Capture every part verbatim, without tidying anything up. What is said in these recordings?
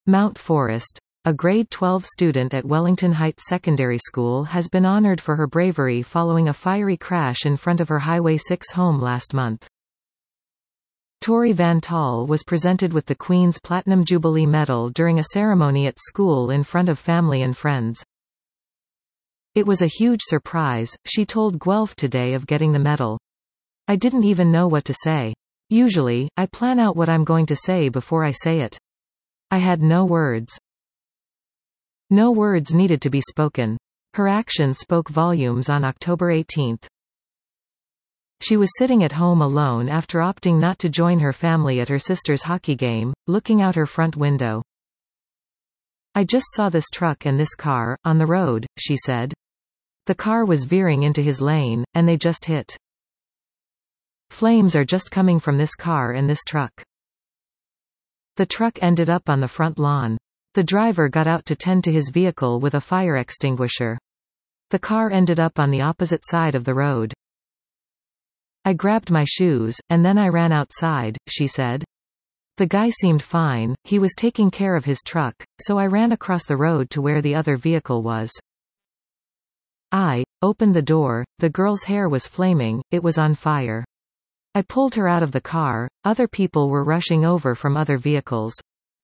Mount Forest. A grade twelve student at Wellington Heights Secondary School has been honored for her bravery following a fiery crash in front of her Highway six home last month. Tori Van Tall was presented with the Queen's Platinum Jubilee Medal during a ceremony at school in front of family and friends. "It was a huge surprise," she told Guelph Today of getting the medal. "I didn't even know what to say. Usually, I plan out what I'm going to say before I say it. I had no words." No words needed to be spoken. Her actions spoke volumes on October eighteenth. She was sitting at home alone after opting not to join her family at her sister's hockey game, looking out her front window. "I just saw this truck and this car, on the road," she said. "The car was veering into his lane, and they just hit. Flames are just coming from this car and this truck. The truck ended up on the front lawn. The driver got out to tend to his vehicle with a fire extinguisher. The car ended up on the opposite side of the road. I grabbed my shoes, and then I ran outside," she said. "The guy seemed fine, he was taking care of his truck, so I ran across the road to where the other vehicle was. I opened the door, the girl's hair was flaming, it was on fire. I pulled her out of the car, other people were rushing over from other vehicles."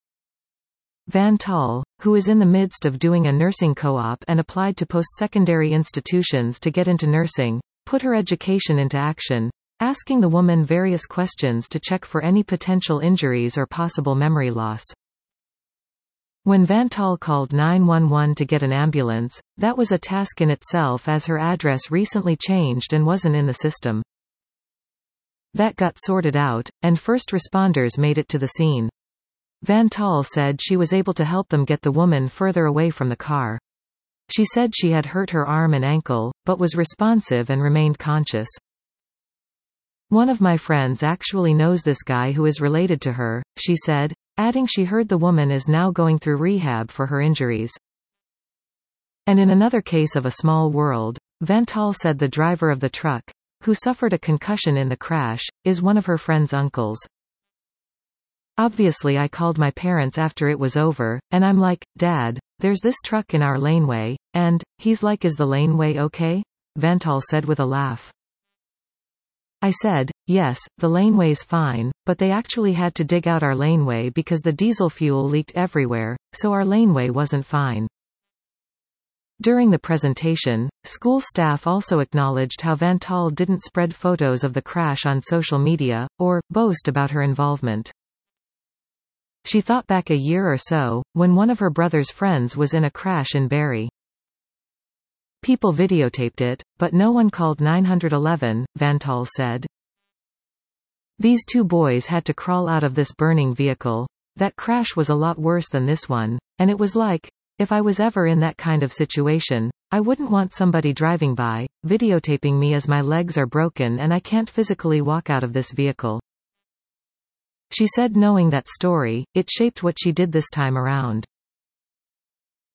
Van Tall, who is in the midst of doing a nursing co-op and applied to post-secondary institutions to get into nursing, put her education into action, asking the woman various questions to check for any potential injuries or possible memory loss. When Van Tall called nine one one to get an ambulance, that was a task in itself as her address recently changed and wasn't in the system. That got sorted out, and first responders made it to the scene. Van Tall said she was able to help them get the woman further away from the car. She said she had hurt her arm and ankle, but was responsive and remained conscious. "One of my friends actually knows this guy who is related to her," she said, adding she heard the woman is now going through rehab for her injuries. And in another case of a small world, Van Tall said the driver of the truck, who suffered a concussion in the crash, is one of her friend's uncles. "Obviously I called my parents after it was over, and I'm like, Dad, there's this truck in our laneway, and, he's like, is the laneway okay?" Van Tall said with a laugh. "I said, yes, the laneway's fine, but they actually had to dig out our laneway because the diesel fuel leaked everywhere, so our laneway wasn't fine." During the presentation, school staff also acknowledged how Van Tall didn't spread photos of the crash on social media, or boast about her involvement. She thought back a year or so, when one of her brother's friends was in a crash in Barrie. "People videotaped it, but no one called nine one one, Van Tall said. "These two boys had to crawl out of this burning vehicle. That crash was a lot worse than this one, and it was like, if I was ever in that kind of situation, I wouldn't want somebody driving by, videotaping me as my legs are broken and I can't physically walk out of this vehicle." She said knowing that story, it shaped what she did this time around.